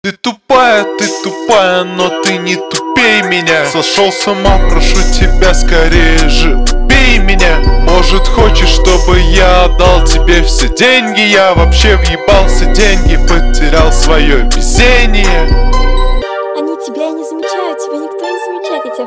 Ты тупая, но ты не тупей меня. Сошел с ума, прошу тебя, скорее же убей меня. Может, хочешь, чтобы я отдал тебе все деньги? Я вообще въебался деньги, потерял свое везение. Они тебя не замечают, тебя никто не замечает, я тебя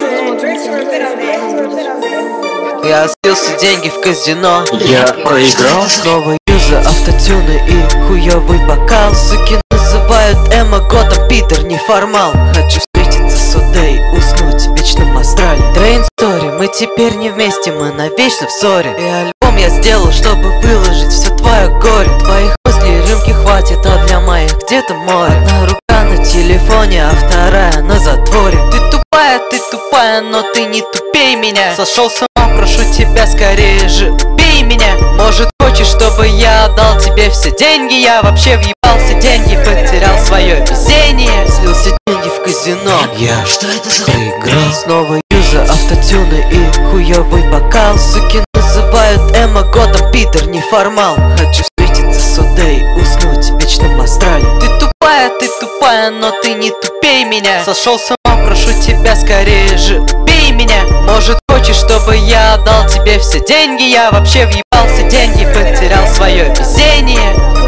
вкладываю. Я слился деньги в казино. Я проиграл. Снова юза, автотюны и хуёвый бокал. Суки называют эмо годом, Питер неформал. Хочу встретиться с Удей, уснуть в вечном астрале. Трейн стори, мы теперь не вместе, мы навечно в ссоре. И альбом я сделал, чтобы выложить все твое горе. Твоих мыслей рюмки хватит, а для моих где-то море. Одна рука на телефоне, а вторая на затворе. Ты тупая, но ты не тупей меня. Сошел с ума, прошу тебя, скорее же убей меня. Может, хочешь, чтобы я отдал тебе все деньги? Я вообще въебался деньги, потерял свое везение. Слился деньги в казино. Я проиграл. Снова юза, автотюны и хуёвый бокал. Суки называют эмо годом, Питер неформал. Хочу встретиться с Удей, уснуть в вечном астрале. Ты тупая, но ты не тупей меня. Сошел с ума, прошу тебя, скорее же убей меня. Может, хочешь, чтобы я отдал тебе все деньги? Я вообще въебался деньги, потерял свое везение.